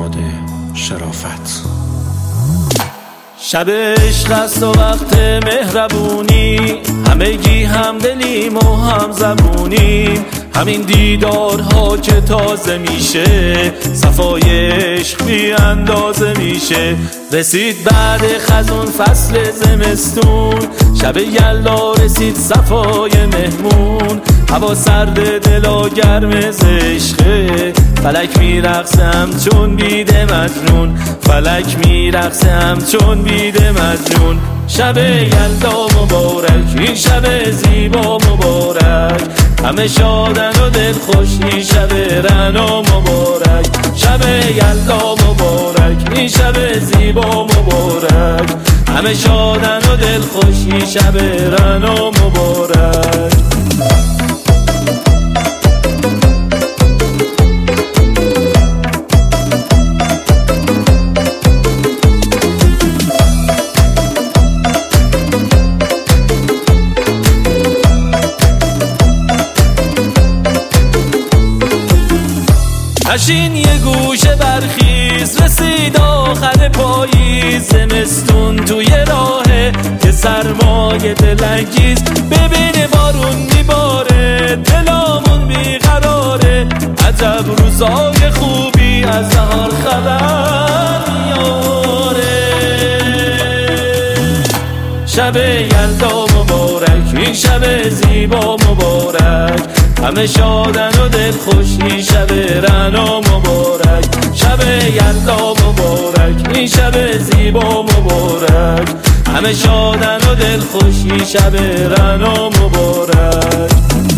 باد شرافت. شب عشق است و وقت مهربونی، همگی همدلیم و هم زبونیم. همین دیدارها که تازه میشه، صفای عشق بی اندازه میشه. رسید بعد خزون فصل زمستون، شب یلدا رسید صفای مهمون. هوا سرد دلا گرم ز عشقه، فلک میرقصه همچون بید مجنون. فلک میرقصه همچون بید مجنون. شب یلدا مبارک، این شب زیبا مبارک. همه شادن و دل خوش، این شب رعنا مبارک. شب یلدا مبارک، این شب زیبا مبارک. همه شادن و دل خوش، این شب رعنا مبارک. نشین یه گوشه برخیز، رسید آخر پاییز. زمستون توی راهه که سرمایه دلانگیز. ببین بارون میباره، دلامون بیقراره. عجب روزای خوبی از نهار خبر میاره. شب یلدا مبارک، این شب زیبا مبارک. همه شادن و دل خوش، این شب رعنا مبارک. شب یلدا مبارک، این شب زیبا مبارک. همه شادن و دل خوش، این شب رعنا مبارک.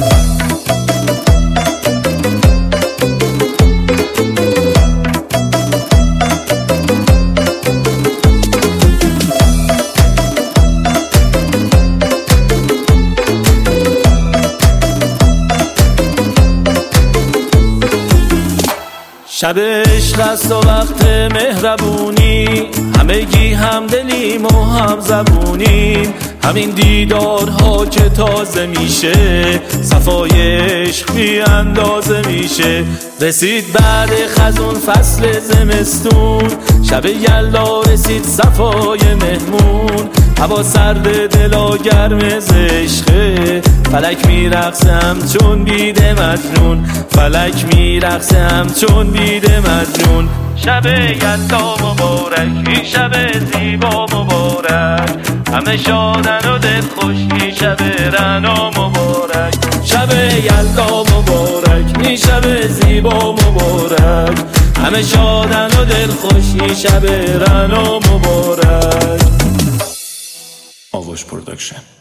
شب عشق است و وقت مهربونی، همگی همدلیم و هم زبونیم. همین دیدارها که تازه میشه، صفای عشق بی اندازه میشه. رسید بعد خزون فصل زمستون، شب یلدا رسید صفای مهمون. هوا سرد دلا گرم ز عشقه، فلک میرقصه همچون بید مجنون. فلک میرقصه همچون بید مجنون. شب یلدا مبارک، این شب زیبا مبارک. همه شادن و دل خوش، این شب رعنا مبارک. شب یلدا مبارک، این شب زیبا مبارک. همه شادن و دل خوش، این شب رعنا مبارک. آغوش پروداکشن.